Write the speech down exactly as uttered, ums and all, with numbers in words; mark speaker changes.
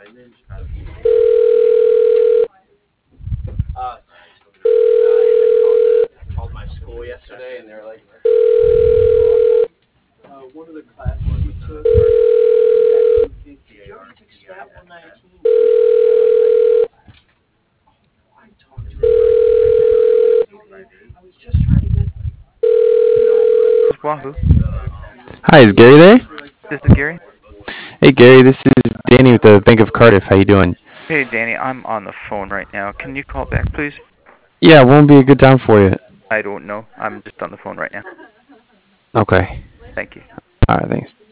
Speaker 1: Uh, I called my school yesterday, and they're like, uh, one of the classes you took, did you already take Stat one nineteen? I talked to her. I was just trying to get.
Speaker 2: This is Wahoo.
Speaker 3: Hi, is Gary there?
Speaker 2: This is Gary.
Speaker 3: Hey Gary, this is Danny with the Bank of Cardiff. How you doing?
Speaker 2: Hey, Danny, I'm on the phone right now. Can you call back, please?
Speaker 3: Yeah, it won't be a good time for you.
Speaker 2: I don't know. I'm just on the phone right now.
Speaker 3: Okay.
Speaker 2: Thank you.
Speaker 3: All right, thanks.